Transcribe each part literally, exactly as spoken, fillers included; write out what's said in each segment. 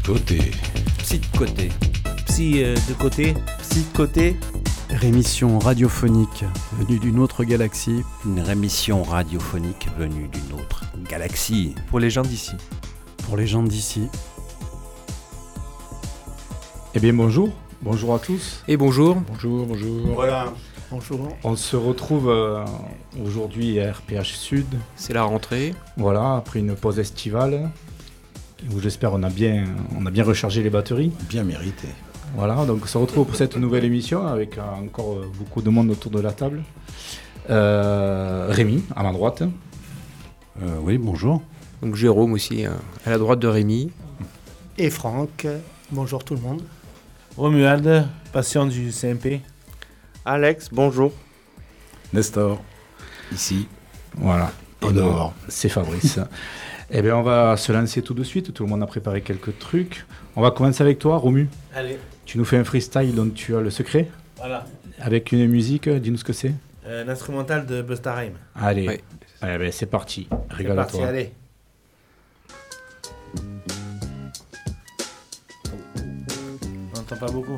côté. Psy de côté. Psy euh, de côté. Psy de côté. Rémission radiophonique venue d'une autre galaxie. Une rémission radiophonique venue d'une autre galaxie. Pour les gens d'ici. Pour les gens d'ici. Eh bien bonjour, bonjour à tous. Et bonjour. Bonjour, bonjour. Voilà. Bonjour. On se retrouve euh, aujourd'hui à R P H Sud. C'est la rentrée. Voilà, après une pause estivale, où j'espère on a bien, on a bien rechargé les batteries. Bien mérité. Voilà, donc on se retrouve pour cette nouvelle émission avec euh, encore euh, beaucoup de monde autour de la table. Euh, Rémi, à ma droite. Euh, oui, bonjour. Donc Jérôme aussi, euh, à la droite de Rémi. Et Franck, bonjour tout le monde. Romuald, patient du C M P. Alex, bonjour. Nestor, ici. Voilà. Au dehors. C'est Fabrice. Eh bien, on va se lancer tout de suite. Tout le monde a préparé quelques trucs. On va commencer avec toi, Romu. Allez. Tu nous fais un freestyle dont tu as le secret. Voilà. Avec une musique, dis-nous ce que c'est. Euh, L'instrumental de Busta Rhymes. Allez. Ouais. Eh ben, c'est parti. C'est Régale-toi. parti, allez. On n'entend pas beaucoup.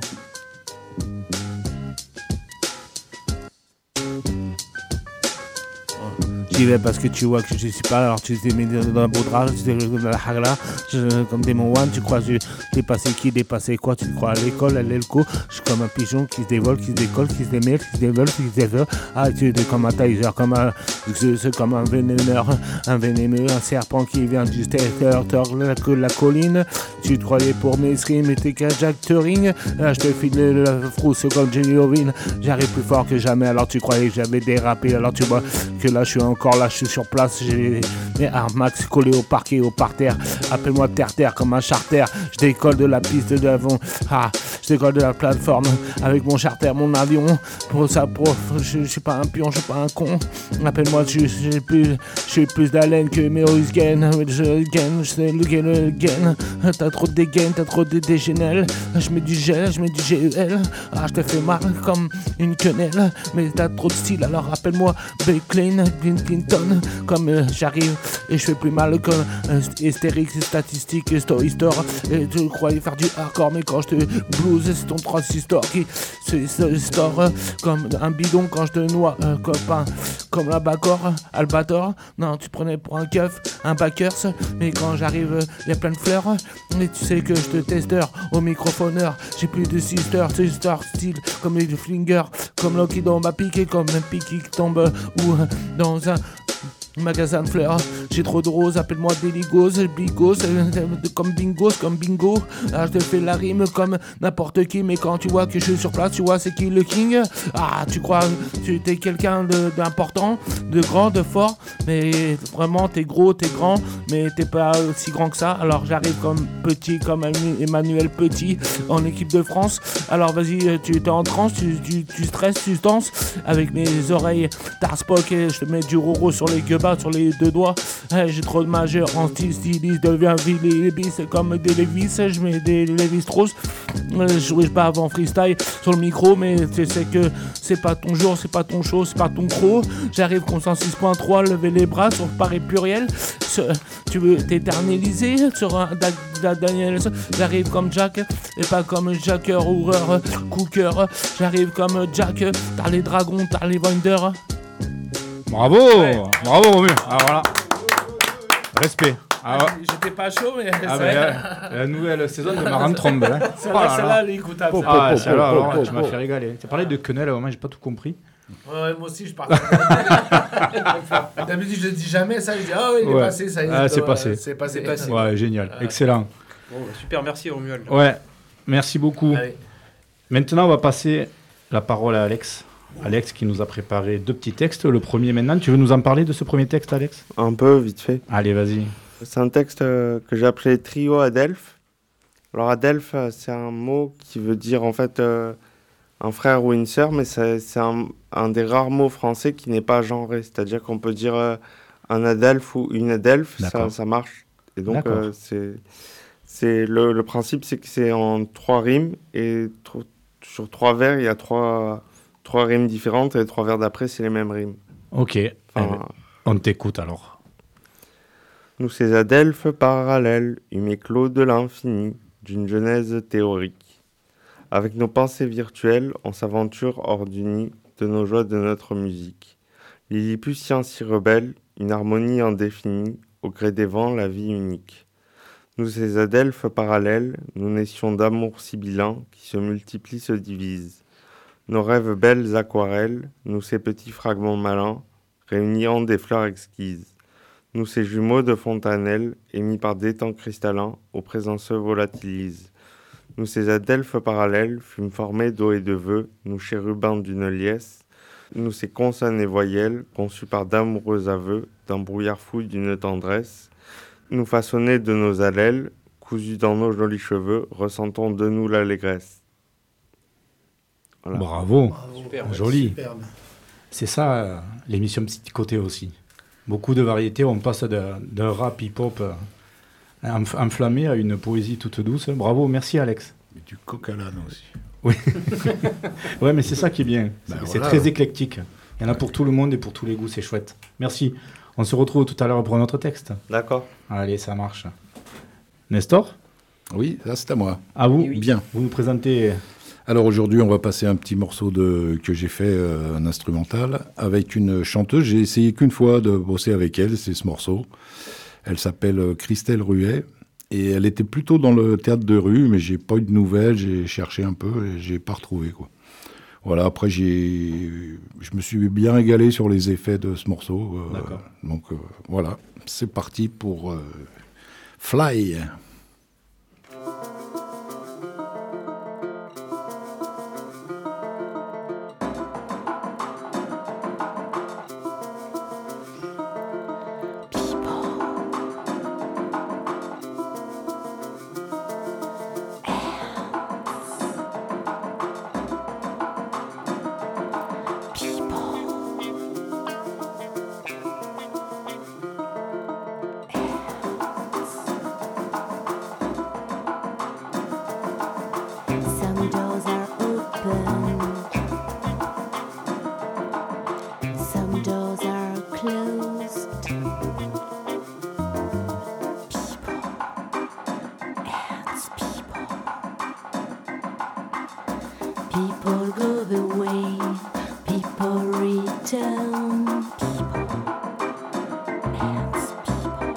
J'y vais parce que tu vois que je suis pas, alors tu t'es mis dans un beau drap, tu t'es dans la hagla, je, comme Démon One, tu crois que je dépassé qui, dépassé quoi, tu crois à l'école, à l'elco, je suis comme un pigeon qui se dévole, qui se décolle, qui se démêle, qui se dévole, qui se dévole, ah tu es comme un taser, comme un, c'est comme un vénéneur, un vénémeux, un serpent qui vient du terre, la, la colline, tu te croyais pour mes streams et t'es qu'un Jack Turing, là je te file la frousse comme Jenny Ovin, j'arrive plus fort que jamais, alors tu croyais que j'avais dérapé, alors tu vois que là je suis encore là, je suis sur place, j'ai mes armes max collées au parquet, au parterre. Appelle-moi terre-terre comme un charter. Je décolle de la piste d'avant. Ah, je décolle de la plateforme avec mon charter, mon avion. Pour ça, pour, je, je suis pas un pion, je suis pas un con. Appelle-moi, je j'ai plus, j'ai plus d'haleine que Meroïs Gain. Je gagne, je sais le gain, le gain. T'as trop de dégaine, t'as trop de dégénel. Je mets du gel, je mets du G E L. Ah, je te fais mal comme une quenelle. Mais t'as trop de style, alors appelle-moi Becklin, Clinton. Comme euh, j'arrive et je fais plus mal que euh, hystérique, statistique, story store. Et tu croyais faire du hardcore, mais quand je te blues, c'est ton transistor qui se store euh, comme un bidon quand je te noie, euh, copain. Comme la Bacor, Albator. Non, tu te prenais pour un keuf, un backers. Mais quand j'arrive, il euh, y a plein de fleurs. Mais tu sais que je te testeur au microphoneur. J'ai plus de sister, sister style comme les flingers. Comme l'eau qui tombe à piquer, comme un pic qui tombe euh, ou euh, dans un magasin de fleurs, j'ai trop de roses, appelle-moi Déligos, Bigos, euh, comme Bingos, comme Bingo. Ah, je te fais la rime comme n'importe qui, mais quand tu vois que je suis sur place, tu vois c'est qui le king. Ah, tu crois que tu es quelqu'un de, d'important, de grand, de fort, mais vraiment t'es gros, t'es grand, mais t'es pas aussi grand que ça. Alors j'arrive comme petit, comme Emmanuel Petit en équipe de France. Alors vas-y, tu es en transe, tu, tu, tu stresses, tu danses avec mes oreilles Tarspock et je te mets du roro sur les gueules sur les deux doigts. Hey, j'ai trop de majeur anti-styliste, deviens Vilébis, c'est comme des Lévis, je mets des Lévis-Strauss. Je jouais pas avant freestyle sur le micro, mais tu sais que c'est pas ton jour, c'est pas ton show, c'est pas ton croc. J'arrive comme cent six point trois, lever les bras sur Paris pluriel. Tu veux t'éterniser sur un da- Daniel. J'arrive comme Jack et pas comme Jacker ou Cooker. J'arrive comme Jack, t'as les dragons, t'as les Wonder. Bravo, ouais. Bravo Romu. Alors voilà, respect. Ah, j'étais pas chaud, mais ah, mais la, la nouvelle saison de Maran Trombe. Hein. Celle-là, oh celle-là, elle est écoutable. Oh, ah, celle-là, alors, tu m'as fait régaler. Tu as parlé de quenelle, moi j'ai pas tout compris. Ouais, moi aussi je parle. D'habitude je le dis jamais, ça je dis ah oui, il est ouais. passé, ça y est. Ah, c'est, passé. c'est passé. C'est passé. Ouais, génial, ouais. Excellent. Bon, super, merci Romuald. Ouais, merci beaucoup. Allez. Maintenant, on va passer la parole à Alex. Alex qui nous a préparé deux petits textes. Le premier maintenant, tu veux nous en parler de ce premier texte, Alex ? Un peu, vite fait. Allez, vas-y. C'est un texte euh, que j'ai appelé Trio Adelphes. Alors Adelphes, c'est un mot qui veut dire en fait euh, un frère ou une sœur, mais c'est, c'est un, un des rares mots français qui n'est pas genré. C'est-à-dire qu'on peut dire euh, un Adelphe ou une Adelphe, ça, ça marche. Et donc euh, c'est, c'est le, le principe, c'est que c'est en trois rimes et tro- sur trois vers, il y a trois... Trois rimes différentes et les trois vers d'après, c'est les mêmes rimes. Ok, enfin, eh, on t'écoute alors. Nous ces adelphes parallèles, huméclos de l'infini, d'une genèse théorique. Avec nos pensées virtuelles, on s'aventure hors du nid de nos joies de notre musique. Lilliputien si rebelle, une harmonie indéfinie, au gré des vents, la vie unique. Nous ces adelphes parallèles, nous naissions d'amour sibyllin qui se multiplient, se divisent. Nos rêves belles aquarelles, nous ces petits fragments malins, réunis en des fleurs exquises. Nous ces jumeaux de fontanelles, émis par d'étangs cristallins, au présent se volatilisent. Nous ces adelphes parallèles, fûmes formés d'eau et de vœux, nous chérubins d'une liesse. Nous ces consonnes et voyelles, conçus par d'amoureux aveux, d'un brouillard fou d'une tendresse. Nous façonnés de nos allèles, cousus dans nos jolis cheveux, ressentons de nous l'allégresse. Voilà. Bravo, Bravo. Super, joli. Superbe. C'est ça euh, l'émission Psychoté aussi. Beaucoup de variétés, on passe d'un de rap hip-hop euh, enf- enflammé à une poésie toute douce. Bravo, merci Alex. Et du coq à l'âne aussi. Ouais, mais c'est ça qui est bien. C'est, Ben c'est voilà. très éclectique. Il y en a pour tout le monde et pour tous les goûts, c'est chouette. Merci. On se retrouve tout à l'heure pour un autre texte. D'accord. Allez, ça marche. Nestor, Oui, là c'est à moi. à vous. Bien. Vous nous présentez. Alors aujourd'hui, on va passer un petit morceau de, que j'ai fait, euh, un instrumental, avec une chanteuse. J'ai essayé qu'une fois de bosser avec elle, c'est ce morceau. Elle s'appelle euh, Christelle Ruet. Et elle était plutôt dans le théâtre de rue, mais j'ai pas eu de nouvelles, j'ai cherché un peu et j'ai pas retrouvé, quoi. Voilà, après j'ai, je me suis bien régalé sur les effets de ce morceau. euh, D'accord. Donc euh, voilà, c'est parti pour euh, Fly. Some doors are open, some doors are closed. People, ants, people. People go away, people return. People, ants, people.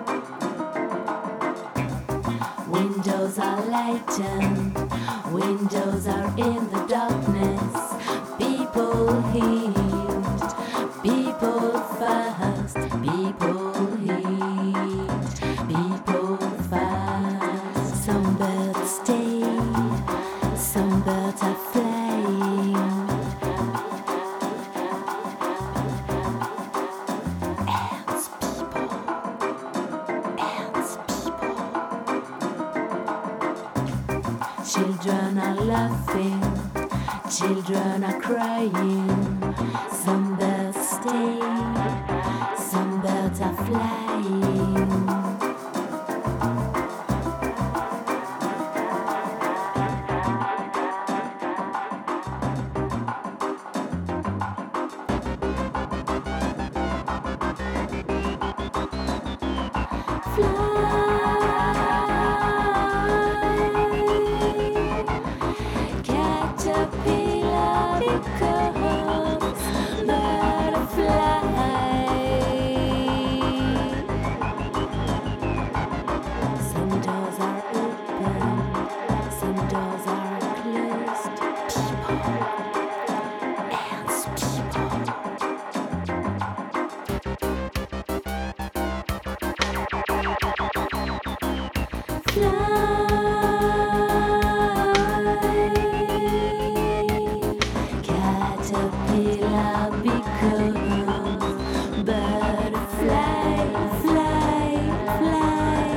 Windows are lightened. Windows are in the darkness. People healed. People fast. People healed. People fast. Some birds stayed. Some birds are flying. Ants, people. Ants, people. Children are laughing, children are crying. Some birds stay, some birds are flying. Caterpillar becomes butterfly. Some doors are open, some doors are closed. People, ants, people. Caterpillar becomes butterfly, fly, fly,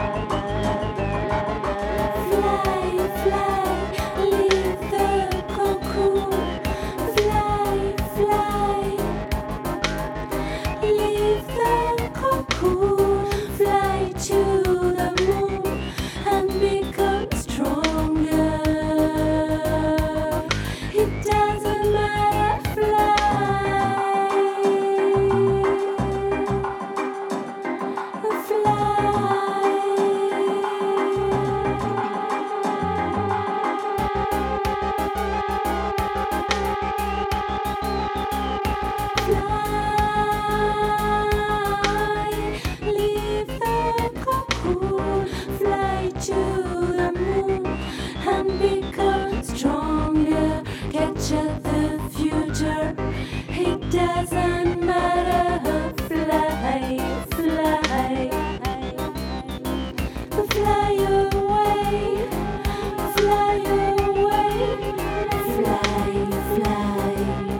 fly, fly, leave the cocoon, fly, fly, leave the cocoon, fly to the moon. to the moon and become stronger. Capture the future. It doesn't matter. Fly, fly, fly away, fly away, fly, fly.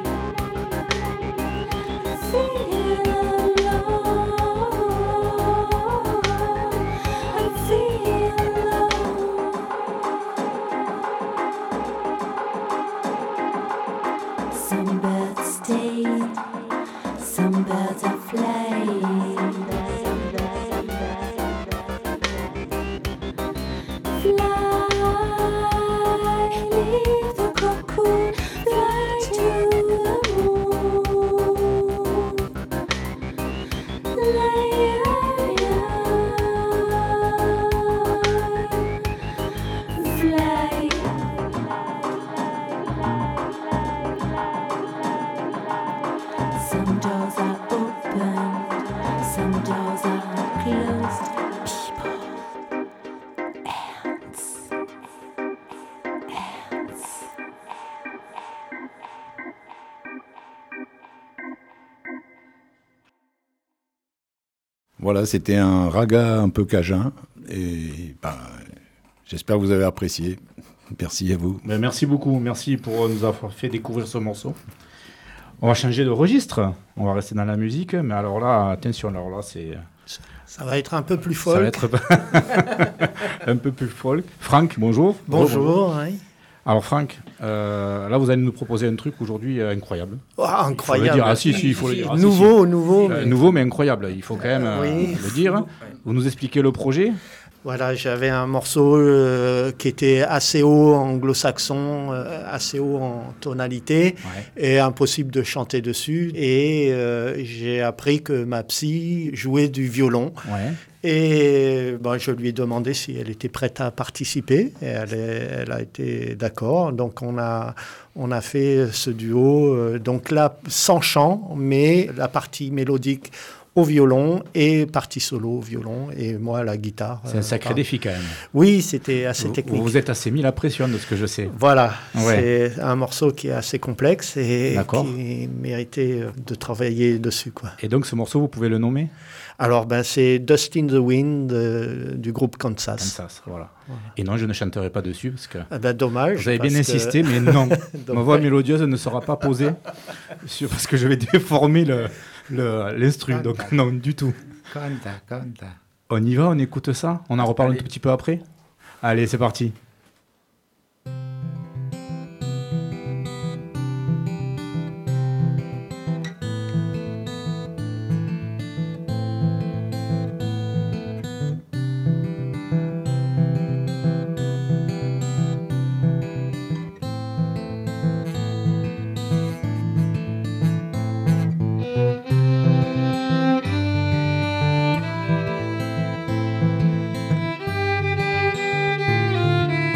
Feel alone, I feel alone. Some birds stay, some birds are flying. Fly, leave the cocoon, fly to the moon. Lay fly. Some doors are open, some doors are closed. People, ants, ants. Voilà, c'était un raga un peu cajun. Et ben, j'espère que vous avez apprécié. Merci à vous. Ben, merci beaucoup, merci pour nous avoir fait découvrir ce morceau. On va changer de registre, on va rester dans la musique, mais alors là, attention, alors là, c'est... Ça va être un peu plus Ça va folk. être un peu plus folk. Franck, bonjour. Bonjour. Oui. Alors Franck, euh, là vous allez nous proposer un truc aujourd'hui euh, incroyable. Oh, incroyable. Il faut le dire. Ah si, si, il faut le dire. Ah, si, nouveau, si. nouveau. Euh, mais- nouveau mais incroyable, il faut quand même euh, Oui. le dire. Vous nous expliquez le projet. Voilà, j'avais un morceau euh, qui était assez haut en anglo-saxon, euh, assez haut en tonalité, Ouais. et impossible de chanter dessus. Et euh, j'ai appris que ma psy jouait du violon. Ouais. Et ben, je lui ai demandé si elle était prête à participer. Et elle, est- elle a été d'accord. Donc on a, on a fait ce duo. euh, donc là, sans chant, mais la partie mélodique au violon et partie solo au violon et moi à la guitare. C'est un sacré euh, défi quand même. Oui, c'était assez Vous, technique. vous vous êtes assez mis la pression de ce que je sais. Voilà, Ouais. c'est un morceau qui est assez complexe et D'accord. qui méritait de travailler dessus, quoi. Et donc ce morceau, vous pouvez le nommer Alors, ben, c'est Dust in the Wind euh, du groupe Kansas. Kansas, voilà. Et non, je ne chanterai pas dessus parce que Ah ben, dommage. vous avez bien parce que- insisté, mais non. Ma Dommage. voix mélodieuse ne sera pas posée sur, parce que je vais déformer le, le- l'instru. Donc non, du tout. Canta, canta. On y va, on écoute ça. On en reparle un tout petit peu après. Allez, c'est parti. Fly,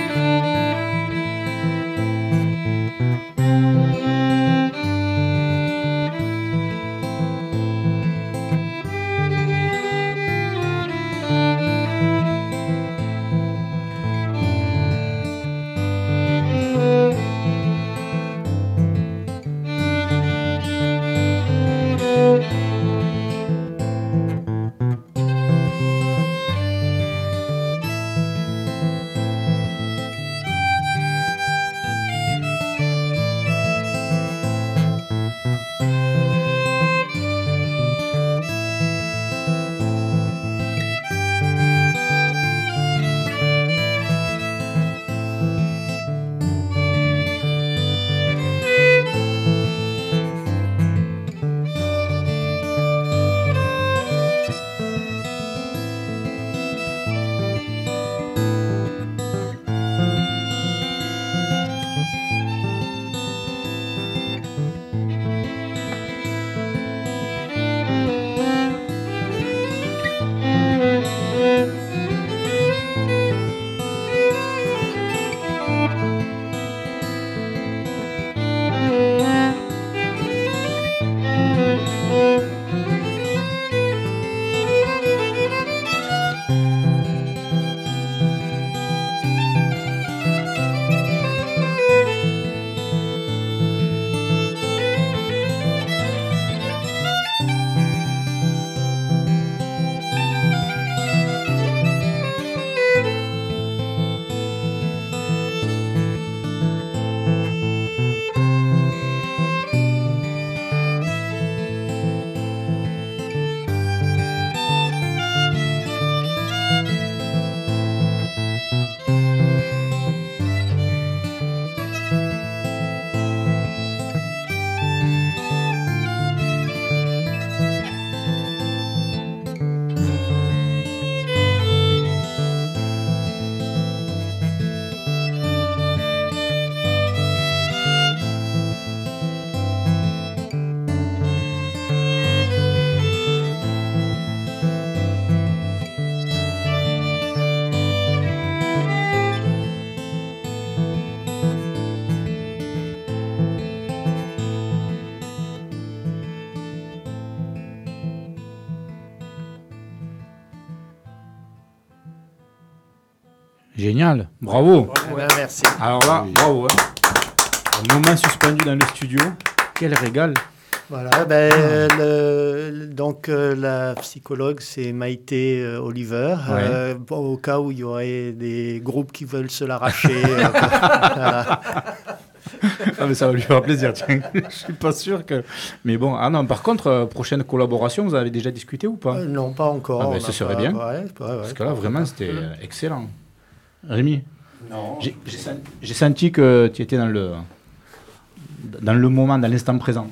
Génial, bravo. Eh ben, merci. Alors là, bravo. Hein. Un moment suspendu dans le studio. Quel régal. Voilà, ben, ah. le, donc euh, la psychologue, c'est Maïté euh, Oliver. Ouais. Euh, bon, au cas où il y aurait des groupes qui veulent se l'arracher. euh, voilà. Ah mais ça va lui faire plaisir, tiens. Je suis pas sûr que... Mais bon, ah non, par contre, euh, prochaine collaboration, vous avez déjà discuté ou pas? euh, Non, pas encore. Ah ben, ce serait pas... bien. Ouais, ouais, Parce ouais, que là, vraiment, c'était euh, excellent. Rémi? Non. J'ai, j'ai, sen- j'ai senti que tu étais dans le, dans le moment, dans l'instant présent.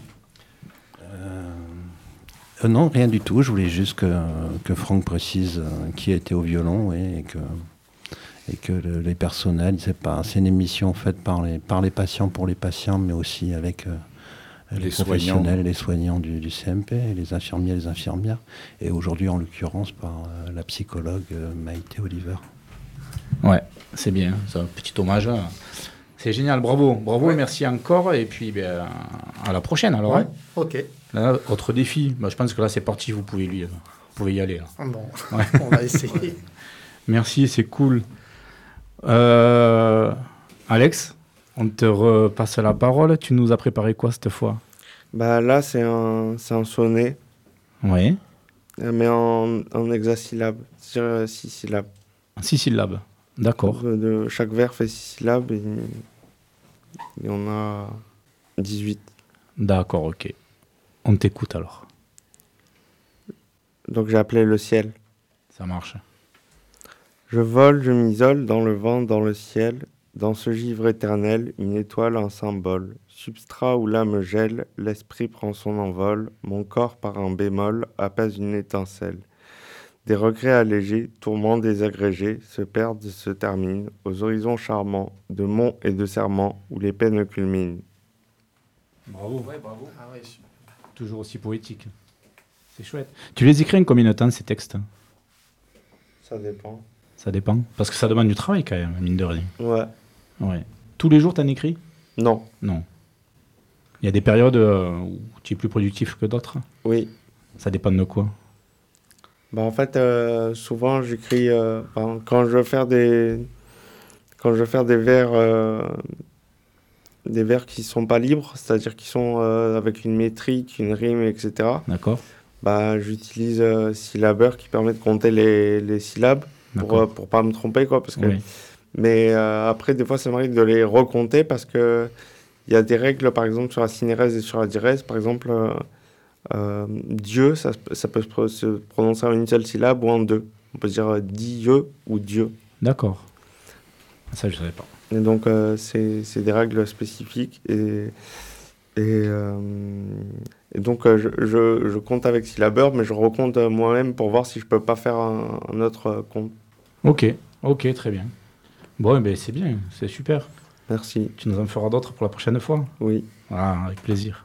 Euh, non, rien du tout. Je voulais juste que, que Franck précise euh, qui était au violon, oui, et que, et que le, les personnels, c'est pas, c'est une émission faite par les, par les patients pour les patients, mais aussi avec euh, les, les professionnels, soignants. Les soignants du, du C M P, et les infirmiers, les infirmières, et aujourd'hui en l'occurrence par euh, la psychologue euh, Maïté Oliver. Ouais, c'est bien, c'est un petit hommage. Hein. C'est génial, bravo, bravo, ouais. Merci encore, et puis ben, à la prochaine alors. Ouais, hein. Ok. Là, autre défi, ben, je pense que là c'est parti, vous pouvez, lui, vous pouvez y aller. Là. Bon, ouais. On va essayer. Merci, c'est cool. Euh, Alex, on te repasse la parole, tu nous as préparé quoi cette fois? Bah là c'est un, c'est un sonnet. Oui. Mais en, en hexasyllabes, c'est-à-dire six syllabes. Six syllabes, d'accord. De, de, chaque vers fait six syllabes et il y en a dix-huit. D'accord, ok. On t'écoute alors. Donc j'ai appelé le ciel. Ça marche. Je vole, je m'isole dans le vent, dans le ciel, dans ce givre éternel, une étoile, un symbole. Substrat où l'âme gèle, l'esprit prend son envol, mon corps par un bémol apaise une étincelle. Des regrets allégés, tourments désagrégés, se perdent, se terminent, aux horizons charmants, de monts et de serments, où les peines culminent. Bravo. Ouais, bravo. Ah ouais, toujours aussi poétique. C'est chouette. Tu les écris en combien de temps, ces textes? Ça dépend. Ça dépend. Parce que ça demande du travail, quand même, mine de rien. Ouais. Ouais. Tous les jours, t'en écris? Non. Non. Il y a des périodes où tu es plus productif que d'autres? Oui. Ça dépend de quoi? Bah en fait, euh, souvent j'écris euh, quand je veux faire des quand je veux faire des vers euh, des vers qui sont pas libres, c'est-à-dire qui sont euh, avec une métrique, une rime, et cetera. D'accord. Bah j'utilise euh, syllabeur qui permet de compter les, les syllabes pour euh, pour pas me tromper quoi, parce que oui. Mais euh, après des fois ça m'arrive de les recompter parce que il y a des règles par exemple sur la synérèse et sur la diérèse, par exemple. Euh, Euh, Dieu, ça, ça peut se prononcer en une seule syllabe ou en deux. On peut dire Dieu ou Dieu. D'accord. Ça, je ne savais pas. Et donc, euh, c'est, c'est des règles spécifiques. Et, et, euh, et donc, euh, je, je, je compte avec syllabeur, mais je recompte moi-même pour voir si je ne peux pas faire un, un autre compte. Ok, ok, très bien. Bon, eh bien, c'est bien, c'est super. Merci. Tu nous en feras d'autres pour la prochaine fois? Oui. Ah, avec plaisir.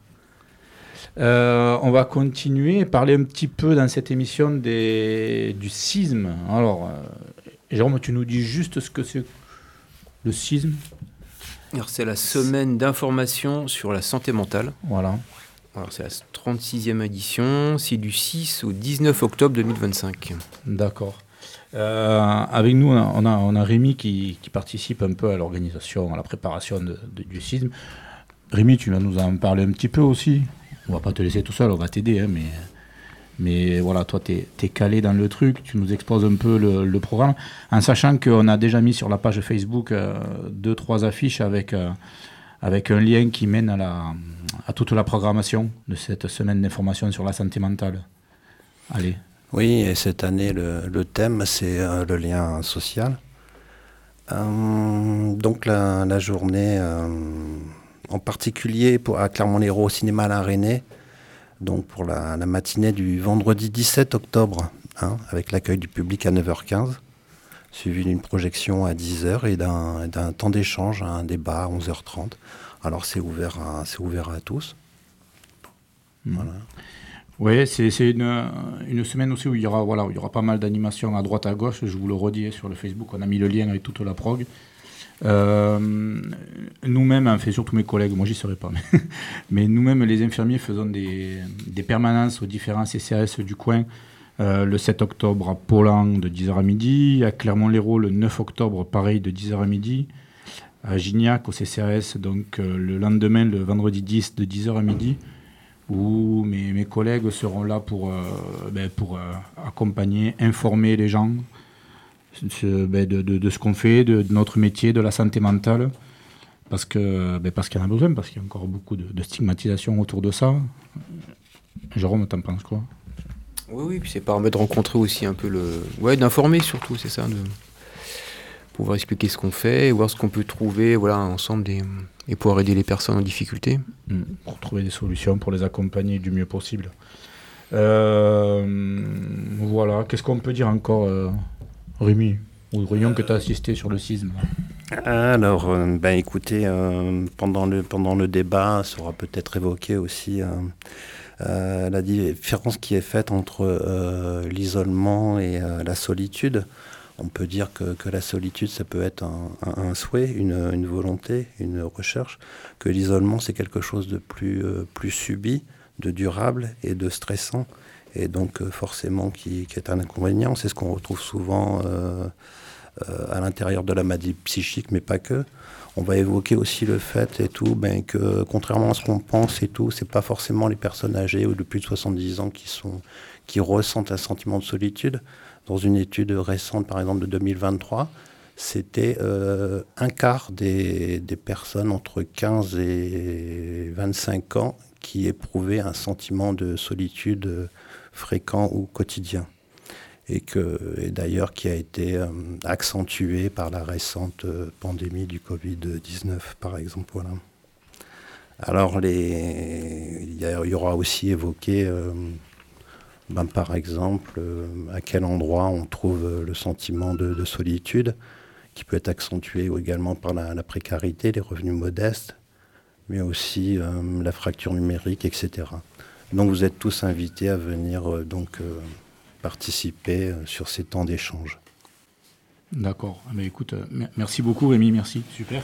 Euh, on va continuer et parler un petit peu dans cette émission des, du schisme. Alors, euh, Jérôme, tu nous dis juste ce que c'est le schisme? Alors, c'est la semaine d'information sur la santé mentale. Voilà. Alors, c'est la trente-sixième édition. C'est du six au dix-neuf octobre deux mille vingt-cinq. D'accord. Euh, avec nous, on a, on a Rémi qui, qui participe un peu à l'organisation, à la préparation de, de, du schisme. Rémi, tu vas nous en parler un petit peu aussi. On va pas te laisser tout seul, on va t'aider, hein, mais, mais voilà, toi, tu es calé dans le truc, tu nous exposes un peu le, le programme, en sachant qu'on a déjà mis sur la page Facebook euh, deux, trois affiches avec, euh, avec un lien qui mène à, la, à toute la programmation de cette semaine d'information sur la santé mentale. Allez. Oui, et cette année, le, le thème, c'est euh, le lien social. Euh, donc la, la journée... Euh, en particulier pour, à Clermont-Lérault au cinéma Alain René, donc pour la, la matinée du vendredi dix-sept octobre, hein, avec l'accueil du public à neuf heures quinze, suivi d'une projection à dix heures et d'un, d'un temps d'échange, un débat à onze heures trente. Alors c'est ouvert à, c'est ouvert à tous. Mmh. Voilà. Oui, c'est, c'est une, une semaine aussi où il y aura, voilà, où il y aura pas mal d'animations à droite à gauche. Je vous le redis sur le Facebook, on a mis le lien avec toute la prog. Euh, nous-mêmes, enfin surtout mes collègues, moi j'y serai pas, mais, mais nous-mêmes les infirmiers faisons des, des permanences aux différents C C A S du coin Euh, le sept octobre à Paulan de dix heures à midi. À Clermont-Lérault le neuf octobre, pareil, de dix heures à midi. À Gignac, au C C A S, donc euh, le lendemain, le vendredi dix, de dix heures à midi, où mes, mes collègues seront là pour, euh, ben, pour euh, accompagner, informer les gens de, ben, de, de, de ce qu'on fait, de, de notre métier, de la santé mentale. Parce que ben parce qu'il y en a besoin, parce qu'il y a encore beaucoup de, de stigmatisation autour de ça. Jérôme, t'en penses quoi? Oui, oui, puis c'est permet de rencontrer aussi un peu le... Ouais, d'informer surtout, c'est ça, de pouvoir expliquer ce qu'on fait, et voir ce qu'on peut trouver, voilà, ensemble, des... et pouvoir aider les personnes en difficulté. Mmh, pour trouver des solutions, pour les accompagner du mieux possible. Euh, voilà, qu'est-ce qu'on peut dire encore, euh, Rémi, ou Réunion que tu as assisté sur le sisme? Alors, euh, ben, écoutez, euh, pendant, le, pendant le débat, sera peut-être évoqué aussi euh, euh, la différence qui est faite entre euh, l'isolement et euh, la solitude. On peut dire que, que la solitude, ça peut être un, un, un souhait, une, une volonté, une recherche, que l'isolement, c'est quelque chose de plus, euh, plus subi, de durable et de stressant, et donc euh, forcément qui, qui est un inconvénient. C'est ce qu'on retrouve souvent... Euh, Euh, à l'intérieur de la maladie psychique, mais pas que. On va évoquer aussi le fait et tout, ben, que contrairement à ce qu'on pense et tout, c'est pas forcément les personnes âgées ou de plus de soixante-dix ans qui, sont, qui ressentent un sentiment de solitude. Dans une étude récente, par exemple, de deux mille vingt-trois, c'était euh, un quart des, des personnes entre quinze et vingt-cinq ans qui éprouvaient un sentiment de solitude fréquent ou quotidien. Et, que, et d'ailleurs qui a été euh, accentué par la récente euh, pandémie du covid dix-neuf, par exemple. Voilà. Alors, les, il, y a, il y aura aussi évoqué, euh, ben, par exemple, euh, à quel endroit on trouve le sentiment de, de solitude, qui peut être accentué également par la, la précarité, les revenus modestes, mais aussi euh, la fracture numérique, et cetera. Donc, vous êtes tous invités à venir euh, donc... Euh, participer sur ces temps d'échange. D'accord. Mais écoute, merci beaucoup Rémi, merci, super.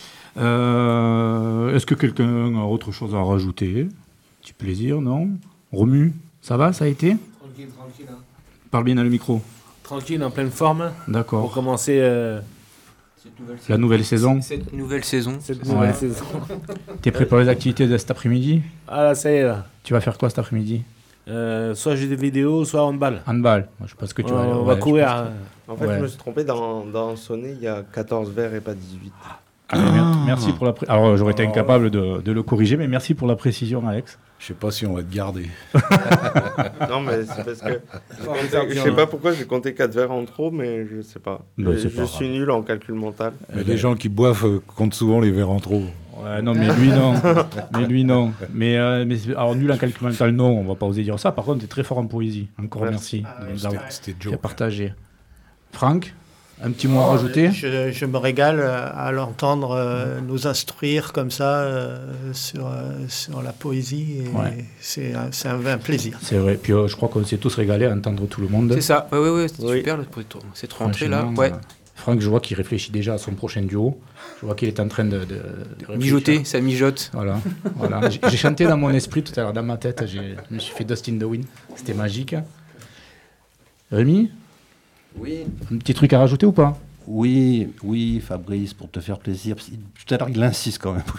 Euh, est-ce que quelqu'un a autre chose à rajouter? Petit plaisir, non? Romu, ça va, ça a été? Tranquille, tranquille. Hein. Parle bien dans le micro. Tranquille, en pleine forme. D'accord. Pour commencer euh... Cette nouvelle la nouvelle saison. Cette nouvelle saison. Cette nouvelle ouais. saison. T'es prêt pour les activités de cet après-midi? Ah là, ça y est là. Tu vas faire quoi cet après-midi? Euh, soit jeux de vidéo, soit handball. Handball. Moi, je pense que tu on vas. On ouais, va courir. Que... En fait, ouais. je me suis trompé dans, dans sonner, il y a quatorze verres et pas dix-huit. Ah, ah. Merci pour la. Pré... Alors, j'aurais été incapable de, de le corriger, mais merci pour la précision, Alex. Je sais pas si on va te garder. Non, mais c'est parce que je sais pas pourquoi j'ai compté quatre verres en trop, mais je sais pas. Bah, je pas je suis nul en calcul mental. Mais les gens qui boivent euh, comptent souvent les verres en trop. Ouais, non, mais lui, non. mais lui, non. Mais, euh, mais alors, nul en calcul mental, non, on va pas oser dire ça. Par contre, tu es très fort en poésie. Encore merci, merci ah, de nous avoir c'était partagé. Franck, un petit mot à rajouter? je, je me régale à l'entendre euh, nous instruire comme ça euh, sur, euh, sur la poésie. Et ouais. C'est un, c'est un, un plaisir. C'est vrai. Puis euh, je crois qu'on s'est tous régalés à entendre tout le monde. C'est ça. Ouais, ouais, ouais, c'était oui. super là, cette rentrée là. Ouais. Euh, Franck, je vois qu'il réfléchit déjà à son prochain duo. Je vois qu'il est en train de, de, de mijoter, ça mijote. Voilà. voilà. J'ai, j'ai chanté dans mon esprit tout à l'heure, dans ma tête. J'ai, je me suis fait Dust in the Wind. C'était magique. Rémi? Oui. Un petit truc à rajouter ou pas? Oui, oui, Fabrice, pour te faire plaisir. Tout à l'heure, il insiste quand même.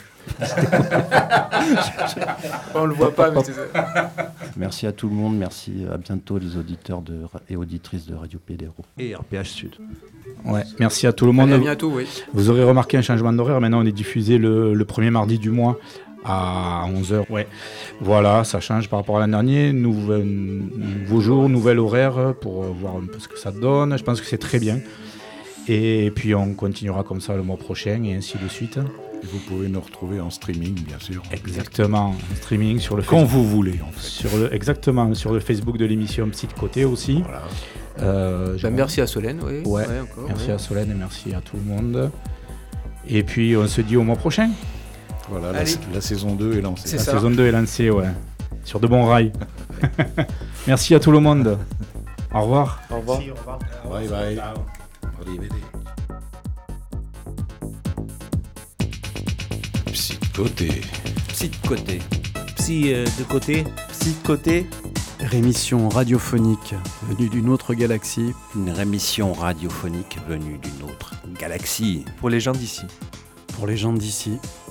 On le voit pas, mais c'est ça. Merci à tout le monde. Merci à bientôt les auditeurs de, et auditrices de Radio Pédéro et R P H Sud. Ouais, merci à tout le monde. Allez, à bientôt, oui. Vous aurez remarqué un changement d'horaire. Maintenant, on est diffusé le, le premier mardi du mois à onze heures. Ouais. Voilà, ça change par rapport à l'an dernier. Nouveau, nouveau jour, nouvel horaire pour voir un peu ce que ça donne. Je pense que c'est très bien. Et puis on continuera comme ça le mois prochain et ainsi de suite. Et vous pouvez nous retrouver en streaming, bien sûr. Exactement, en streaming sur le quand Facebook, vous voulez, en fait. Sur le, exactement, sur le Facebook de l'émission Psy de Côté aussi. Voilà. Euh, bah, merci à Solène, oui. Ouais, ouais encore, merci ouais. à Solène et merci à tout le monde. Et puis on se dit au mois prochain. Voilà, la, la saison deux est lancée. C'est la ça. saison deux est lancée, ouais. Sur de bons rails. Merci à tout le monde. Au revoir. Au revoir. Merci, au revoir. Bye bye. Psy de côté. Psy de côté. Psy euh, de côté. Psy de côté. rémission radiophonique venue d'une autre galaxie. Une rémission radiophonique venue d'une autre galaxie. Pour les gens d'ici. Pour les gens d'ici.